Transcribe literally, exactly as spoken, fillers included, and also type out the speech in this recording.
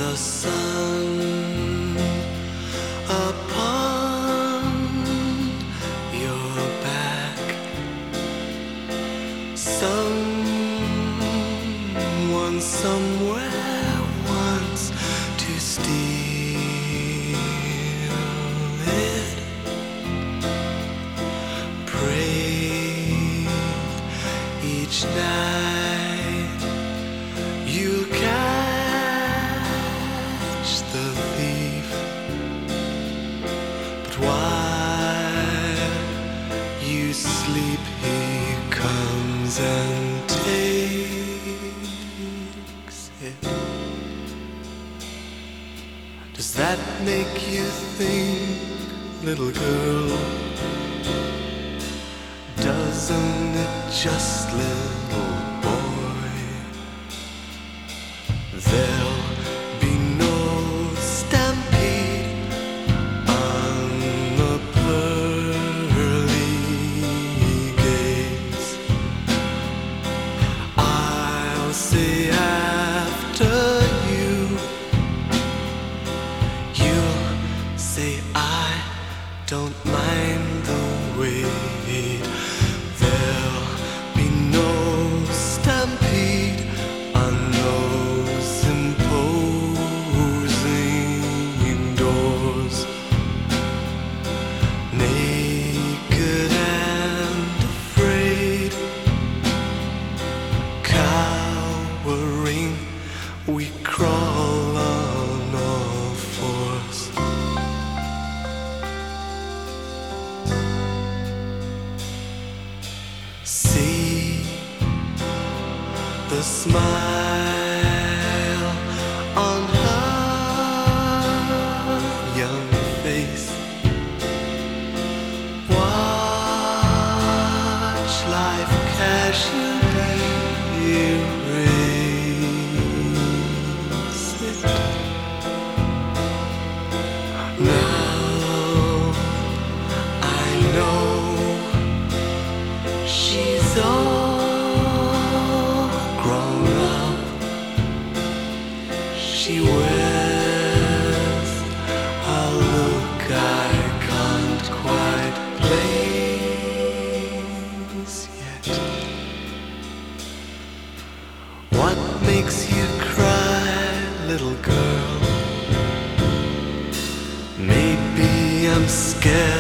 the sun upon your back. Someone somewhere wants to steal it. Pray each night you'll catch the thief, but while you sleep he comes and takes it. Does that make you think, little girl? Doesn't it just, little boy? There'll be no stampede on the pearly gates. I'll say after you, you'll say I don't mind the wait. There'll be no stampede on those imposing doors. Naked and afraid, cowering, we crawl on all fours. See the smile on her young face. Watch life casually erase it. Now I know she's all grown up. She wears a look I can't quite place yet. What makes you cry, little girl? Maybe I'm scared